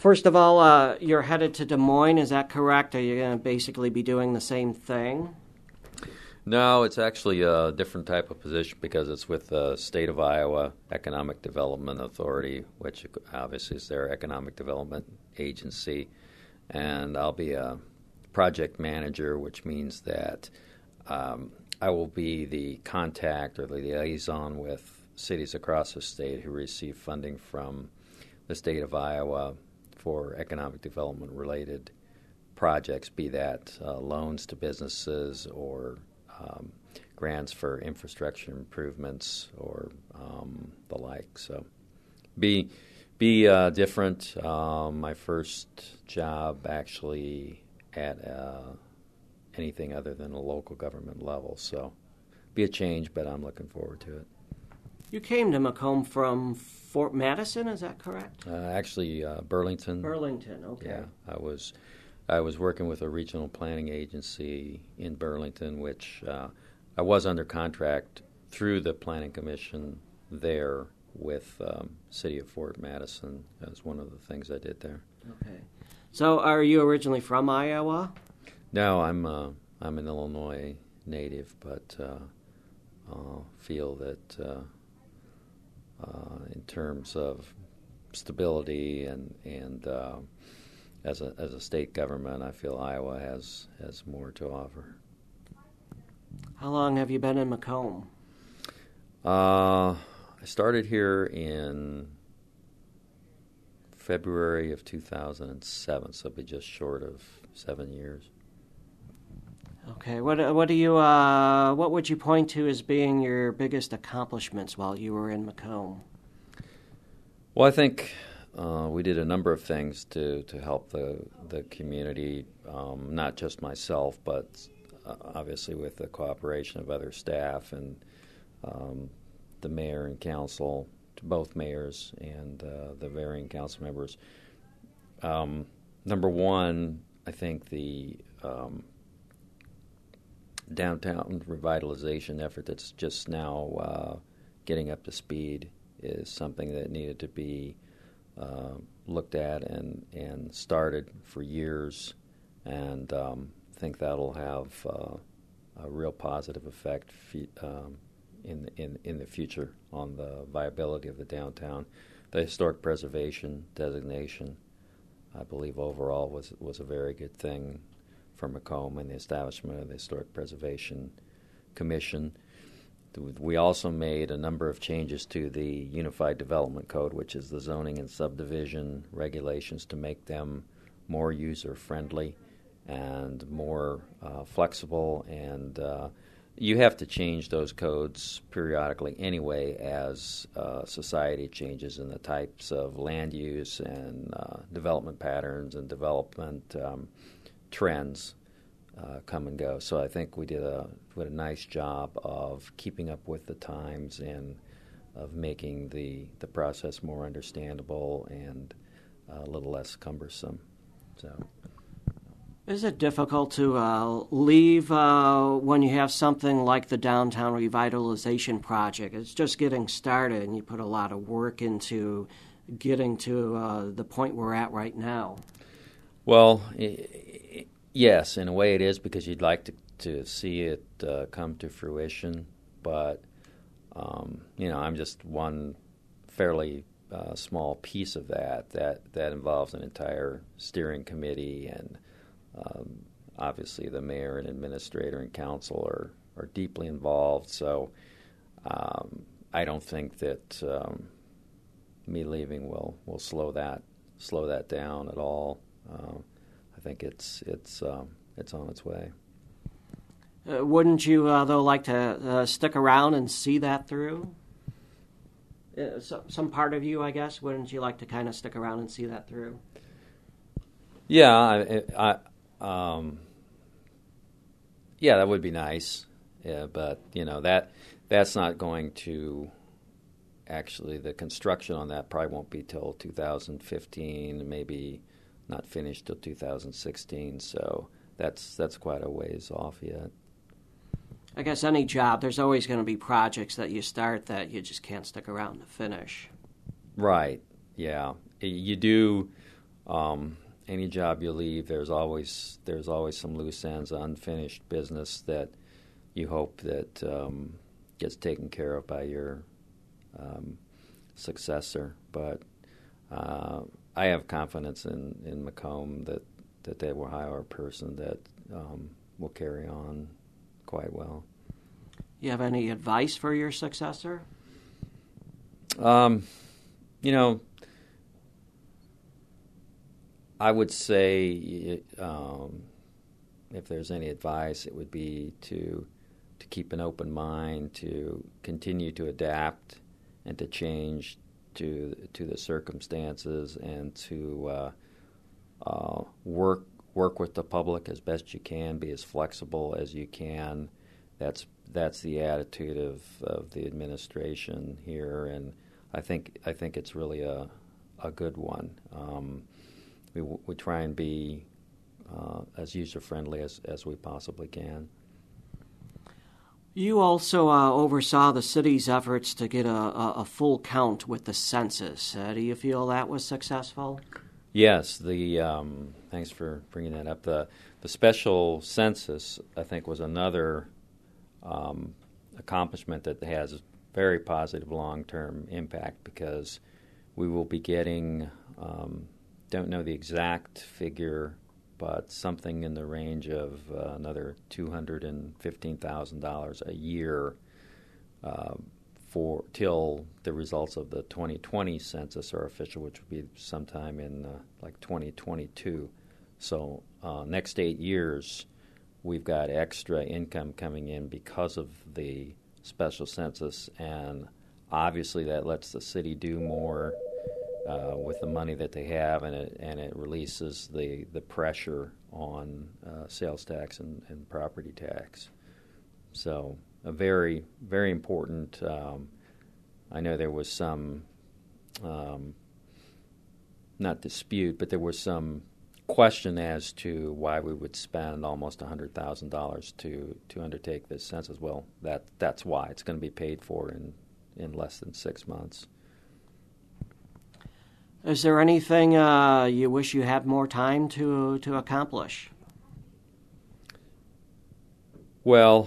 First of all, you're headed to Des Moines, is that correct? Are you going to basically be doing the same thing? No, it's actually a different type of position because it's with the State of Iowa Economic Development Authority, which obviously is their economic development agency. And I'll be a project manager, which means that I will be the contact or the liaison with cities across the state who receive funding from the state of Iowa for economic development-related projects, be that loans to businesses or grants for infrastructure improvements or the like. So be different. My first job actually at anything other than a local government level. So be a change, but I'm looking forward to it. You came to Macomb from Fort Madison, is that correct? Actually, Burlington. Burlington, okay. Yeah, I was working with a regional planning agency in Burlington, which I was under contract through the Planning Commission there with City of Fort Madison. That was one of the things I did there. Okay. So are you originally from Iowa? No, I'm an Illinois native, but feel that in terms of stability and as a state government, I feel Iowa has more to offer. How long have you been in Macomb? I started here in February of 2007, so it'll be just short of 7 years. Okay. What would you point to as being your biggest accomplishments while you were in Macomb? Well, I think we did a number of things to help the community, not just myself, but obviously with the cooperation of other staff and the mayor and council, to both mayors and the varying council members. Number one, I think the downtown revitalization effort that's just now getting up to speed is something that needed to be looked at and started for years, and I think that'll have a real positive effect in the future on the viability of the downtown. The historic preservation designation, I believe, overall was a very good thing for Macomb and the establishment of the Historic Preservation Commission. We also made a number of changes to the Unified Development Code, which is the zoning and subdivision regulations, to make them more user-friendly and more flexible. And you have to change those codes periodically anyway as society changes in the types of land use and development patterns and development trends come and go. So I think we did a nice job of keeping up with the times and of making the process more understandable and a little less cumbersome. So, is it difficult to leave when you have something like the Downtown Revitalization Project? It's just getting started, and you put a lot of work into getting to the point we're at right now. Well, yes, in a way it is, because you'd like to see it come to fruition. But, I'm just one fairly small piece of that involves an entire steering committee, and obviously the mayor and administrator and council are deeply involved. So I don't think that me leaving will slow that down at all. I think it's on its way. Wouldn't you, though, like to stick around and see that through? Some part of you, I guess, wouldn't you like to kind of stick around and see that through? Yeah, that would be nice. Yeah, but that's not going to. Actually, the construction on that probably won't be till 2015, maybe not finished till 2016. So that's quite a ways off yet. I guess any job, there's always going to be projects that you start that you just can't stick around to finish. Right. Yeah. You do Any job you leave, there's always some loose ends, unfinished business that you hope that gets taken care of by your successor. But I have confidence in Macomb that they will hire a person that will carry on quite well. You have any advice for your successor? I would say if there's any advice, it would be to keep an open mind, to continue to adapt and to change to the circumstances, and to work with the public as best you can, be as flexible as you can. That's the attitude of the administration here, and I think it's really a good one. We try and be as user-friendly as we possibly can. You also oversaw the city's efforts to get a full count with the census. Do you feel that was successful? Yes. Thanks for bringing that up. The special census, I think, was another accomplishment that has very positive long-term impact, because we will be getting, don't know the exact figure, but something in the range of another $215,000 a year till the results of the 2020 census are official, which would be sometime in 2022. So next 8 years, we've got extra income coming in because of the special census, and obviously that lets the city do more with the money that they have, and it releases the pressure on sales tax and property tax. So a very, very important. I know there was some not dispute, but there was some question as to why we would spend almost $100,000 to undertake this census. Well, that's why. It's going to be paid for in less than 6 months. Is there anything you wish you had more time to accomplish? Well,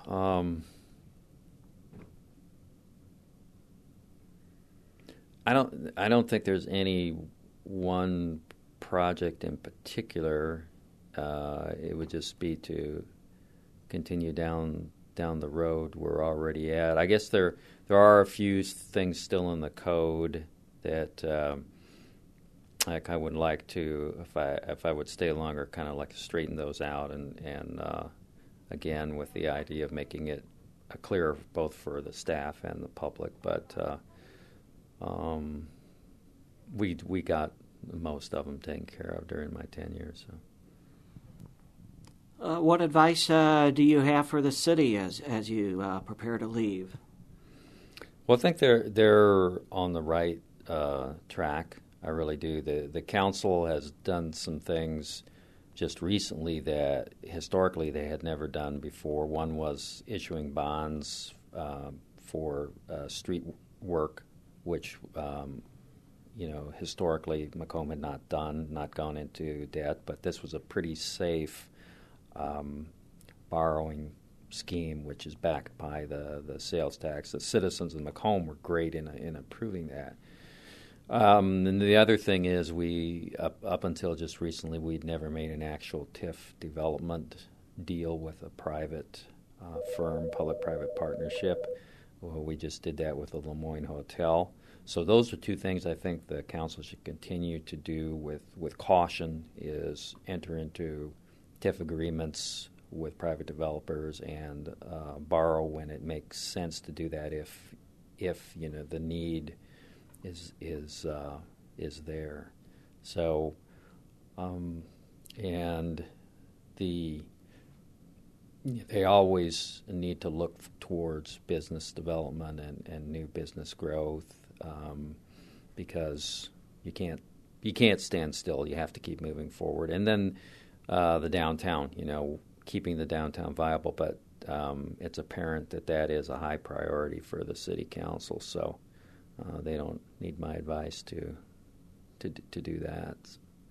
I don't think there's any one project in particular. It would just be to continue down the road we're already at. I guess there are a few things still in the code that I would like to, if I would stay longer, kind of like straighten those out, and again with the idea of making it clearer both for the staff and the public. But we got most of them taken care of during my tenure. So, what advice do you have for the city as you prepare to leave? Well, I think they're on the right track. I really do. The council has done some things just recently that historically they had never done before. One was issuing bonds for street work, which historically Macomb had not done, not gone into debt, but this was a pretty safe borrowing scheme, which is backed by the sales tax. The citizens in Macomb were great in approving that. And the other thing is, we up until just recently, we'd never made an actual TIF development deal with a private firm, public-private partnership. Well, we just did that with the Lemoyne Hotel. So those are two things I think the council should continue to do with caution, is enter into TIF agreements with private developers and borrow when it makes sense to do that, if the need is there. So and they always need to look towards business development and new business growth, because you can't stand still. You have to keep moving forward. And then the downtown, keeping the downtown viable, but it's apparent that is a high priority for the city council. So they don't need my advice to do that.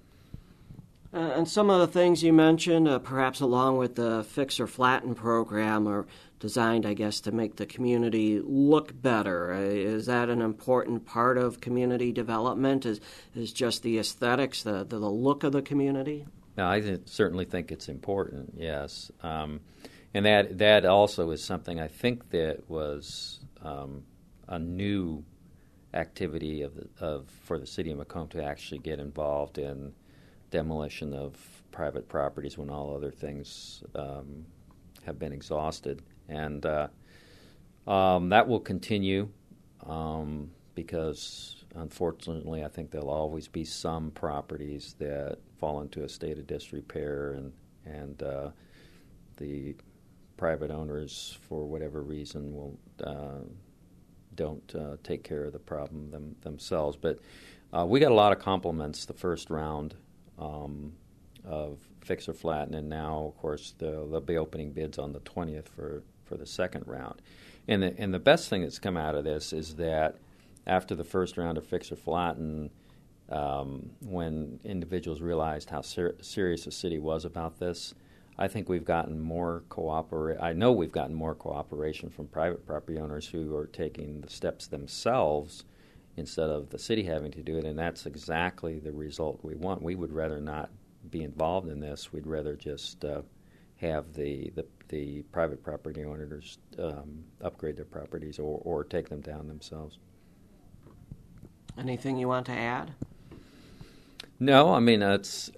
And some of the things you mentioned, perhaps along with the Fix or Flatten program, are designed, I guess, to make the community look better. Is that an important part of community development? Is just the aesthetics, the look of the community? Now, certainly think it's important, yes. And that also is something I think that was a new activity for the city of Macomb to actually get involved in demolition of private properties when all other things have been exhausted. And that will continue because, unfortunately, I think there'll always be some properties that fall into a state of disrepair, and the private owners, for whatever reason, will don't take care of the problem themselves. But we got a lot of compliments the first round of Fix or Flatten, and now, of course, they'll be opening bids on the 20th for the second round. And the best thing that's come out of this is that after the first round of Fix or Flatten, when individuals realized how serious the city was about this, I think we've gotten more I know we've gotten more cooperation from private property owners who are taking the steps themselves instead of the city having to do it, and that's exactly the result we want. We would rather not be involved in this. We'd rather just have the private property owners upgrade their properties or take them down themselves. Anything you want to add? No, I mean it's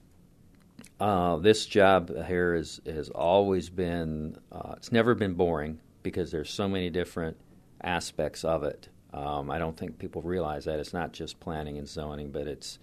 this job here has always been it's never been boring because there's so many different aspects of it. I don't think people realize that it's not just planning and zoning, but it's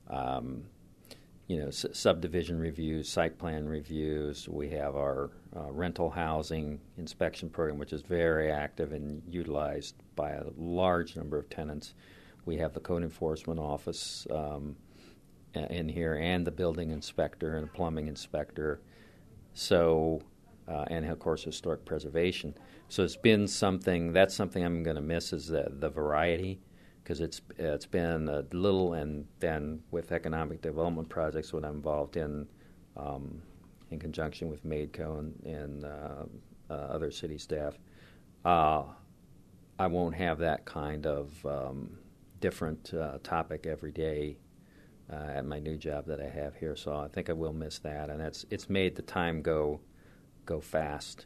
subdivision reviews, site plan reviews. We have our rental housing inspection program, which is very active and utilized by a large number of tenants. We have the code enforcement office in here, and the building inspector and the plumbing inspector. So, and of course, historic preservation. So it's been something. That's something I'm going to miss is the variety, because it's been a little, and then with economic development projects, what I'm involved in conjunction with MAIDCO and other city staff, I won't have that kind of different topic every day at my new job that I have here. So I think I will miss that, and it's made the time go fast.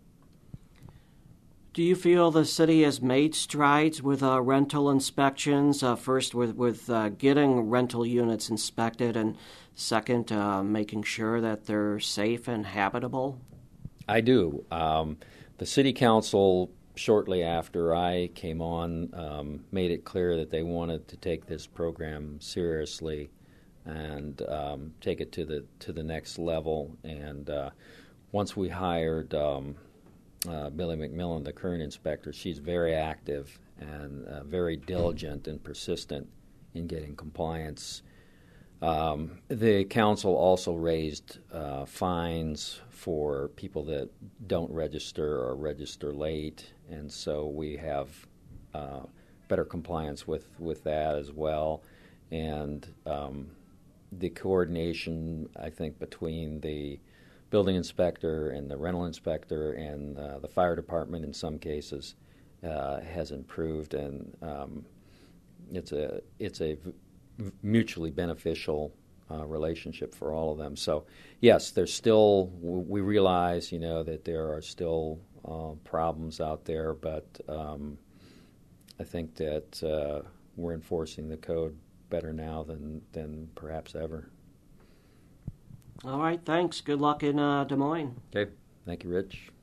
Do you feel the city has made strides with rental inspections? First, with getting rental units inspected, and second, making sure that they're safe and habitable? I do. The city council, shortly after I came on, made it clear that they wanted to take this program seriously and take it to the next level. And once we hired Billy McMillan, the current inspector, she's very active and very diligent and persistent in getting compliance. The council also raised fines for people that don't register or register late, and so we have better compliance with that as well. And the coordination, I think, between the building inspector and the rental inspector and the fire department in some cases has improved, and it's a mutually beneficial relationship for all of them. So yes, there's still, we realize that there are still problems out there, but I think that we're enforcing the code better now than perhaps ever. All right, thanks. Good luck in Des Moines. Okay, thank you, Rich.